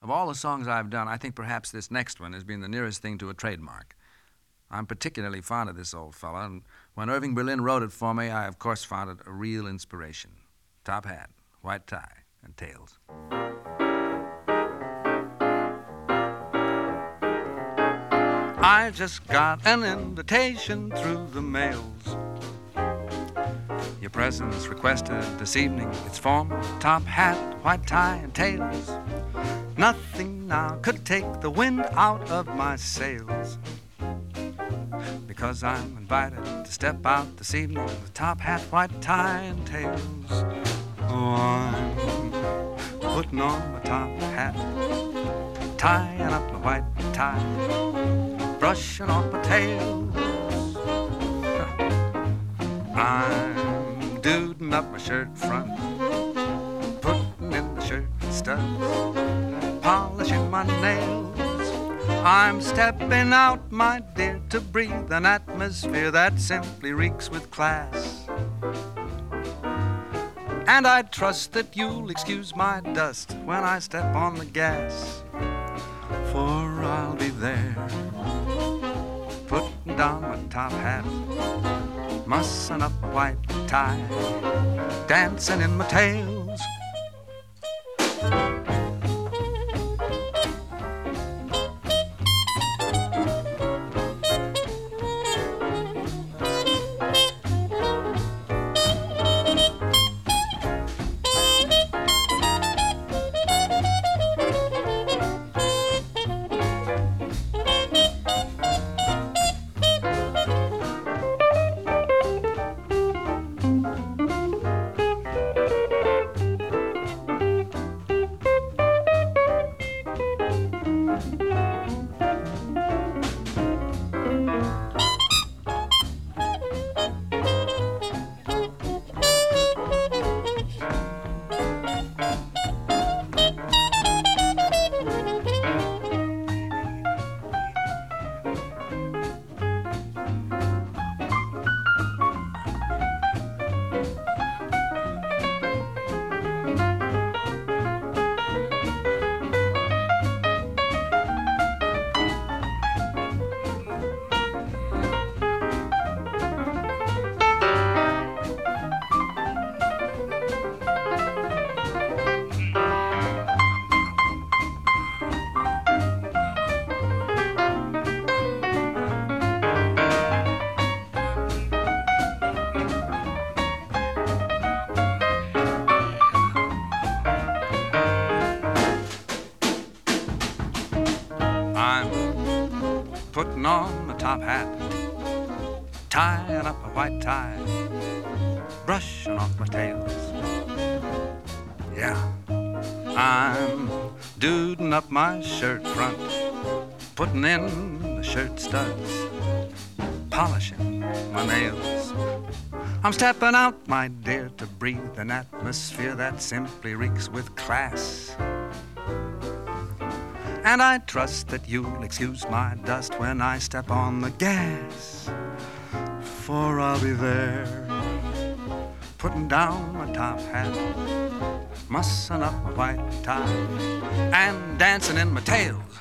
Of all the songs I've done, I think perhaps this next one has been the nearest thing to a trademark. I'm particularly fond of this old fella, and when Irving Berlin wrote it for me, I, of course, found it a real inspiration. Top hat, white tie, and tails. I just got an invitation through the mails. Your presence requested this evening. It's formal, top hat, white tie, and tails. Nothing now could take the wind out of my sails, because I'm invited to step out this evening with top hat, white tie, and tails. Oh, I'm putting on my top hat, tying up my white tie, brushing off my tails. I'm duding up my shirt front, putting in the shirt studs, polishing my nails. I'm stepping out, my dear, to breathe an atmosphere that simply reeks with class. And I trust that you'll excuse my dust when I step on the gas, for I'll be there, putting down my top hat, mussing up my white tie, dancing in my tails. Putting on my top hat, tying up a white tie, brushing off my tails. Yeah, I'm duding up my shirt front, putting in the shirt studs, polishing my nails. I'm stepping out, my dear, to breathe an atmosphere that simply reeks with class. And I trust that you'll excuse my dust when I step on the gas, for I'll be there, putting down my top hat, mussing up my white tie, and dancing in my tails.